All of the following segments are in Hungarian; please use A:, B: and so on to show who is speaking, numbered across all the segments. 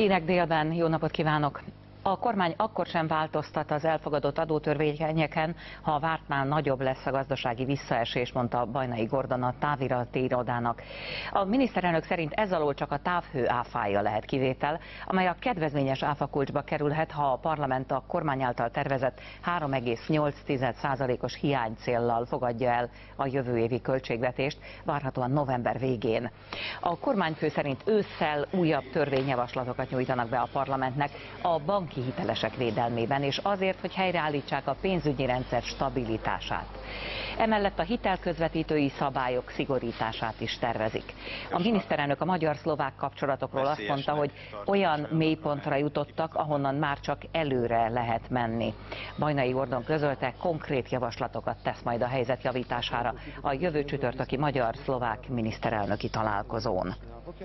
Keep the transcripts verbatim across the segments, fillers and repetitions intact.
A: Hírek délben, jó napot kívánok! A kormány akkor sem változtat az elfogadott adótörvényeken, ha a vártnál nagyobb lesz a gazdasági visszaesés, mondta Bajnai Gordon a távirati irodának. A miniszterelnök szerint ez alól csak a távhő áfája lehet kivétel, amely a kedvezményes áfakulcsba kerülhet, ha a parlament a kormány által tervezett három egész nyolc százalékos hiánycéllal fogadja el a jövő évi költségvetést, várhatóan november végén. A kormányfő szerint ősszel újabb törvényjavaslatokat nyújtanak be a parlamentnek a bank hitelesek védelmében, és azért, hogy helyreállítsák a pénzügyi rendszer stabilitását. Emellett a hitelközvetítői szabályok szigorítását is tervezik. A miniszterelnök a magyar-szlovák kapcsolatokról azt mondta, hogy olyan mélypontra jutottak, ahonnan már csak előre lehet menni. Bajnai Gordon közölte, konkrét javaslatokat tesz majd a helyzet javítására a jövő csütörtöki magyar-szlovák miniszterelnöki találkozón.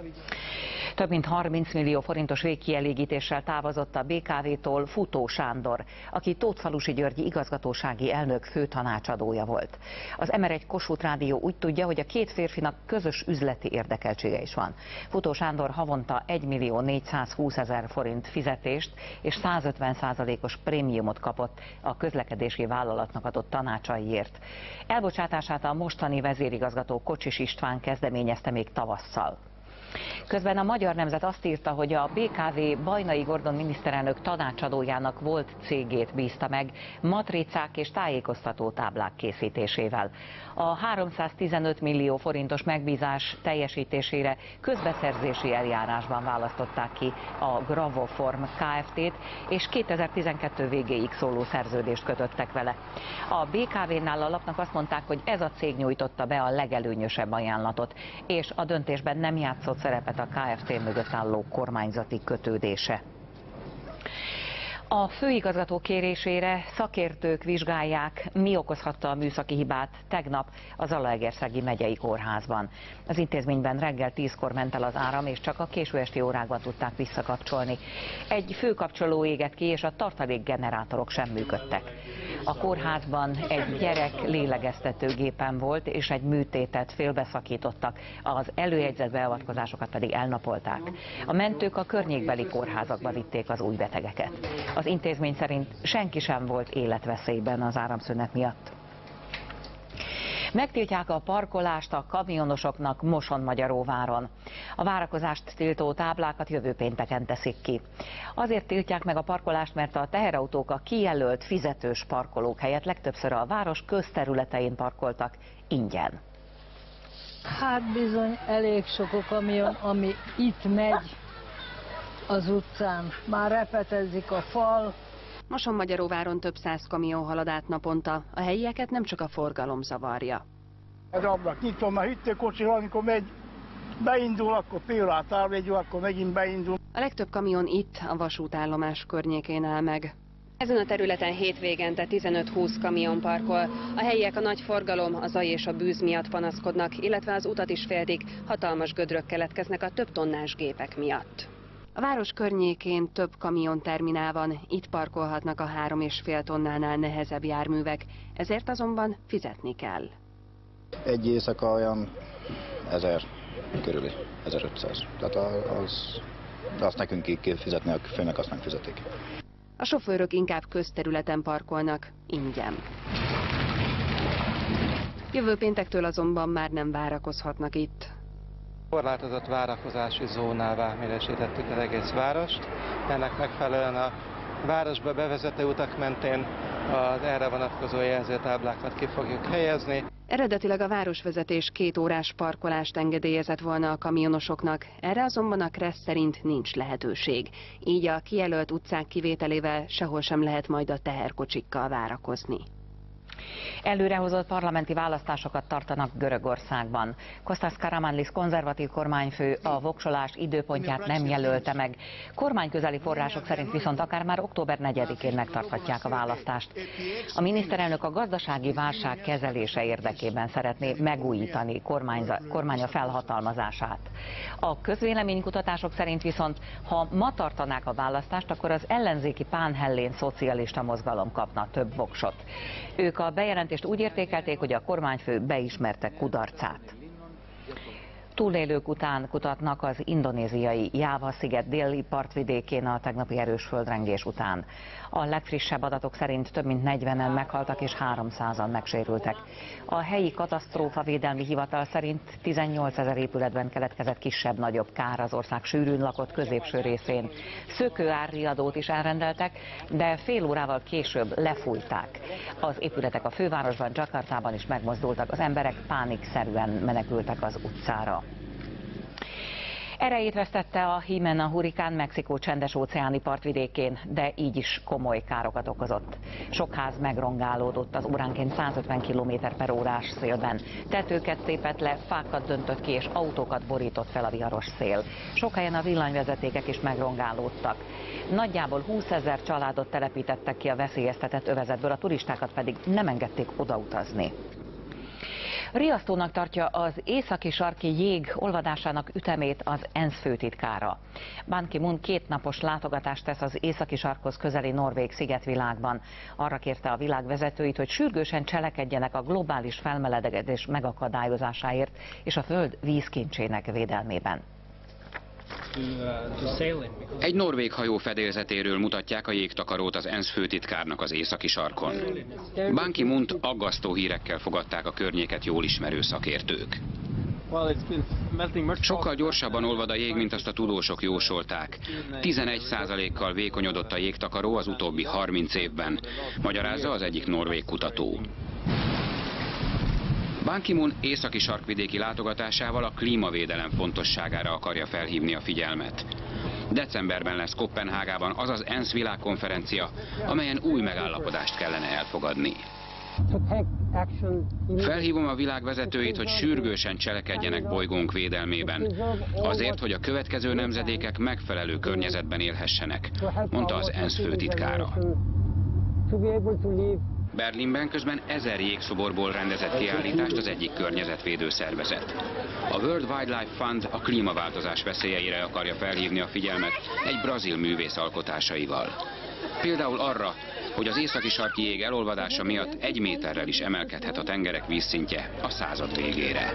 A: Több mint harminc millió forintos végkielégítéssel távozott a bé ká vé-tól Futó Sándor, aki Tótfalusi Györgyi igazgatósági elnök főtanácsadója volt. Az em er egy Kossuth Rádió úgy tudja, hogy a két férfinak közös üzleti érdekeltsége is van. Futó Sándor havonta egymillió négyszázhúszezer forint fizetést és százötven százalékos prémiumot kapott a közlekedési vállalatnak adott tanácsaiért. Elbocsátását a mostani vezérigazgató Kocsis István kezdeményezte még tavasszal. Közben a Magyar Nemzet azt írta, hogy a bé ká vé Bajnai Gordon miniszterelnök tanácsadójának volt cégét bízta meg matricák és tájékoztató táblák készítésével. A háromszáztizenöt millió forintos megbízás teljesítésére közbeszerzési eljárásban választották ki a Gravoform Kft-t, és kétezer-tizenkettő végéig szóló szerződést kötöttek vele. A bé ká vé-nál a lapnak azt mondták, hogy ez a cég nyújtotta be a legelőnyösebb ajánlatot, és a döntésben nem játszott szerepet a Kft mögött álló kormányzati kötődése. A főigazgató kérésére szakértők vizsgálják, mi okozhatta a műszaki hibát tegnap az Zalaegerszegi megyei kórházban. Az intézményben reggel tízkor ment el az áram, és csak a késő esti órákban tudták visszakapcsolni. Egy főkapcsoló égett ki, és a tartalékgenerátorok sem működtek. A kórházban egy gyerek lélegeztetőgépen volt, és egy műtétet félbeszakítottak, az előjegyzett beavatkozásokat pedig elnapolták. A mentők a környékbeli kórházakba vitték az új betegeket. Az intézmény szerint senki sem volt életveszélyben az áramszünet miatt. Megtiltják a parkolást a kamionosoknak Mosonmagyaróváron. A várakozást tiltó táblákat jövő pénteken teszik ki. Azért tiltják meg a parkolást, mert a teherautók a kijelölt fizetős parkolók helyett legtöbbször a város közterületein parkoltak ingyen.
B: Hát bizony elég sok a kamion, ami itt megy az utcán. Már repetezik a fal.
C: Mosonmagyaróváron több száz kamion halad át naponta. A helyieket nem csak a forgalom zavarja.
D: Az ablak nyitom, mert hűtőkocsi, amikor megy, beindul, akkor pillát elvegyül, akkor megint beindul.
C: A legtöbb kamion itt, a vasútállomás környékén áll meg. Ezen a területen hétvégente tizenöt-húsz kamion parkol. A helyiek a nagy forgalom, a zaj és a bűz miatt panaszkodnak, illetve az utat is féltik, hatalmas gödrök keletkeznek a több tonnás gépek miatt. A város környékén több kamionterminál van, itt parkolhatnak a három és fél tonnánál nehezebb járművek, ezért azonban fizetni kell.
E: Egy éjszaka olyan ezer körüli, ezerötszáz. Tehát az, azt nekünk ki kell fizetni, a főnek azt nem fizetik.
C: A sofőrök inkább közterületen parkolnak, ingyen. Jövő péntektől azonban már nem várakozhatnak itt.
F: Korlátozott várakozási zónává minősítettük az egész várost. Ennek megfelelően a városba bevezető utak mentén az erre vonatkozó jelzőtáblákat ki fogjuk helyezni.
C: Eredetileg a városvezetés két órás parkolást engedélyezett volna a kamionosoknak, erre azonban a Kressz szerint nincs lehetőség. Így a kijelölt utcák kivételével sehol sem lehet majd a teherkocsikkal várakozni.
A: Előrehozott parlamenti választásokat tartanak Görögországban. Kostas Karamanlis konzervatív kormányfő a voksolás időpontját nem jelölte meg. Kormányközeli források szerint viszont akár már október negyedikén megtarthatják a választást. A miniszterelnök a gazdasági válság kezelése érdekében szeretné megújítani kormánya felhatalmazását. A közvéleménykutatások szerint viszont, ha ma tartanák a választást, akkor az ellenzéki pánhellén szocialista mozgalom kapna több voksot. Ők a bejelentést úgy értékelték, hogy a kormányfő beismerte kudarcát. Túlélők után kutatnak az indonéziai Jáva-sziget déli partvidékén a tegnapi erős földrengés után. A legfrissebb adatok szerint több mint negyvenen meghaltak és háromszázan megsérültek. A helyi katasztrófavédelmi hivatal szerint tizennyolcezer épületben keletkezett kisebb-nagyobb kár az ország sűrűn lakott középső részén. Szökőárriadót is elrendeltek, de fél órával később lefújták. Az épületek a fővárosban, Jakartában is megmozdultak, az emberek pánikszerűen menekültek az utcára. Erejét vesztette a Jimena hurrikán Mexikó csendes-óceáni partvidékén, de így is komoly károkat okozott. Sok ház megrongálódott az óránként százötven kilométer per órás szélben. Tetőket tépett le, fákat döntött ki és autókat borított fel a viharos szél. Sok helyen a villanyvezetékek is megrongálódtak. Nagyjából húszezer családot telepítettek ki a veszélyeztetett övezetből, a turistákat pedig nem engedték odautazni. Riasztónak tartja az északi sarki jég olvadásának ütemét az ENSZ főtitkára. Ban Ki-moon kétnapos látogatást tesz az északi sarkhoz közeli norvég szigetvilágban. Arra kérte a világ vezetőit, hogy sürgősen cselekedjenek a globális felmelegedés megakadályozásáért és a föld vízkincsének védelmében.
G: Egy norvég hajó fedélzetéről mutatják a jégtakarót az ENSZ főtitkárnak az északi sarkon. Ban Ki-moont aggasztó hírekkel fogadták a környéket jól ismerő szakértők. Sokkal gyorsabban olvad a jég, mint azt a tudósok jósolták. tizenegy százalékkal vékonyodott a jégtakaró az utóbbi harminc évben, magyarázza az egyik norvég kutató. Ban Ki-moon északi sarkvidéki látogatásával a klímavédelem fontosságára akarja felhívni a figyelmet. Decemberben lesz Koppenhágában az az ENSZ világkonferencia, amelyen új megállapodást kellene elfogadni. Felhívom a világ vezetőit, hogy sürgősen cselekedjenek bolygónk védelmében, azért, hogy a következő nemzedékek megfelelő környezetben élhessenek, mondta az ENSZ főtitkára. Berlinben közben ezer jégszoborból rendezett kiállítást az egyik környezetvédő szervezet. A World Wildlife Fund a klímaváltozás veszélyeire akarja felhívni a figyelmet egy brazil művész alkotásaival. Például arra, hogy az északi sarki jég elolvadása miatt egy méterrel is emelkedhet a tengerek vízszintje a század végére.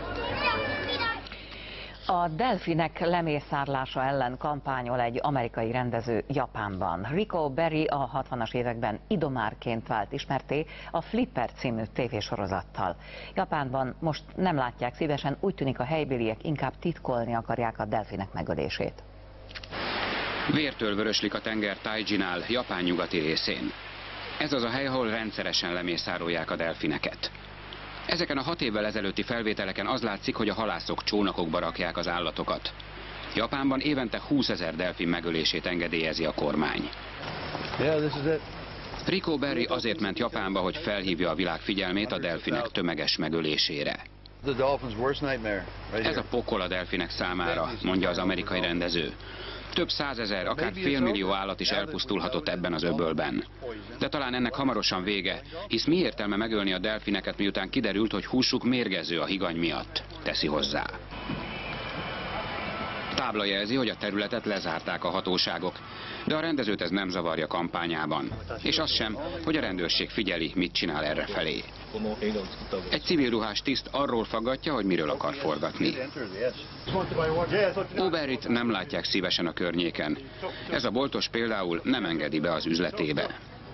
A: A delfinek lemészárlása ellen kampányol egy amerikai rendező Japánban. Rico Berry a hatvanas években idomárként vált ismertté a Flipper című tévésorozattal. Japánban most nem látják szívesen, úgy tűnik a helybéliek inkább titkolni akarják a delfinek megölését.
G: Vértől vöröslik a tenger Taijinál, Japán nyugati részén. Ez az a hely, ahol rendszeresen lemészárolják a delfineket. Ezeken a hat évvel ezelőtti felvételeken az látszik, hogy a halászok csónakokba rakják az állatokat. Japánban évente húszezer delfin megölését engedélyezi a kormány. Rico Berry azért ment Japánba, hogy felhívja a világ figyelmét a delfinek tömeges megölésére. Ez a pokol a delfinek számára, mondja az amerikai rendező. Több százezer, akár félmillió állat is elpusztulhatott ebben az öbölben. De talán ennek hamarosan vége, hisz mi értelme megölni a delfineket, miután kiderült, hogy húsuk mérgező a higany miatt, teszi hozzá. Tábla jelzi, hogy a területet lezárták a hatóságok, de a rendezőt ez nem zavarja kampányában. És az sem, hogy a rendőrség figyeli, mit csinál errefelé. Egy civilruhás tiszt arról faggatja, hogy miről akar forgatni. Oberryt nem látják szívesen a környéken. Ez a boltos például nem engedi be az üzletébe.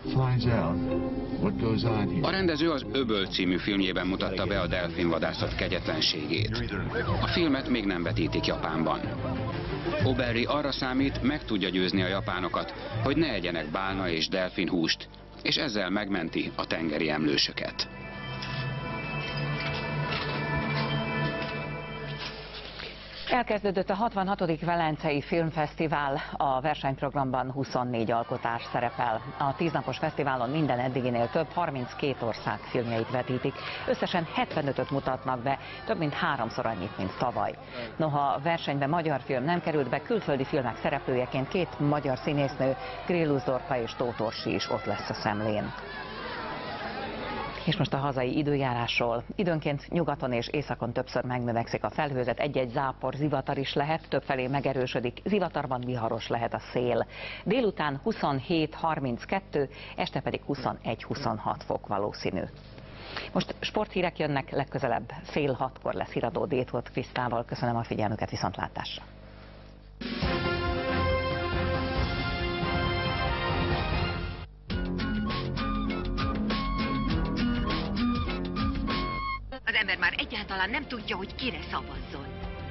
G: A rendező az Öböl című filmjében mutatta be a delfinvadászat kegyetlenségét. A filmet még nem vetítik Japánban. Oberry arra számít, meg tudja győzni a japánokat, hogy ne egyenek bálna és delfinhúst, és ezzel megmenti a tengeri emlősöket.
A: Elkezdődött a hatvanhatodik Velencei Filmfesztivál, a versenyprogramban huszonnégy alkotás szerepel. A tíznapos fesztiválon minden eddiginél több, harminckét ország filmjeit vetítik. Összesen hetvenötöt mutatnak be, több mint háromszor annyit, mint tavaly. Noha a versenybe magyar film nem került be, külföldi filmek szereplőjeként két magyar színésznő, Grillus Dorka és Tóth Orsi is ott lesz a szemlén. És most a hazai időjárásról. Időnként nyugaton és északon többször megnövekszik a felhőzet, egy-egy zápor, zivatar is lehet, többfelé megerősödik, zivatarban viharos lehet a szél. Délután huszonhét harminckettő, este pedig huszonegy huszonhat fok valószínű. Most sporthírek jönnek, legközelebb fél hatkor lesz Híradó Détholt Krisztával. Köszönöm a figyelmüket, viszontlátásra!
H: Az ember már egyáltalán nem tudja, hogy kire szavazzon.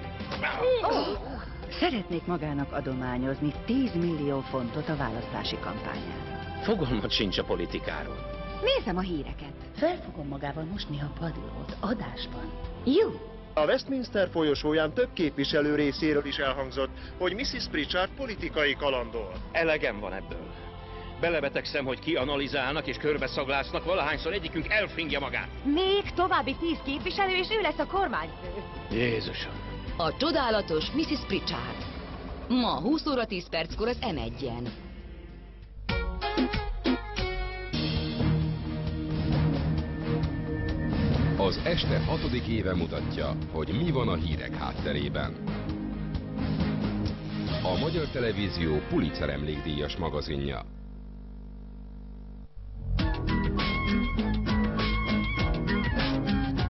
I: Szeretnék magának adományozni tíz millió fontot a választási kampányára.
J: Fogalmat sincs a politikáról.
H: Nézem a híreket.
I: Fel fogom magával mosni a padlót adásban. Jó.
K: A Westminster folyosóján több képviselő részéről is elhangzott, hogy missziz Pritchard politikai kalandor.
J: Elegem van ebből. Belebetegszem, hogy kianalizálnak és körbeszaglásznak, valahányszor egyikünk elfingja magát.
H: Még további tíz képviselő, és ő lesz a kormányfő.
J: Jézusom!
L: A csodálatos missziz Pritchard. Ma húsz óra tíz perckor az em egyen.
M: Az este hatodik éve mutatja, hogy mi van a hírek hátterében. A Magyar Televízió Pulitzer emlékdíjas magazinja.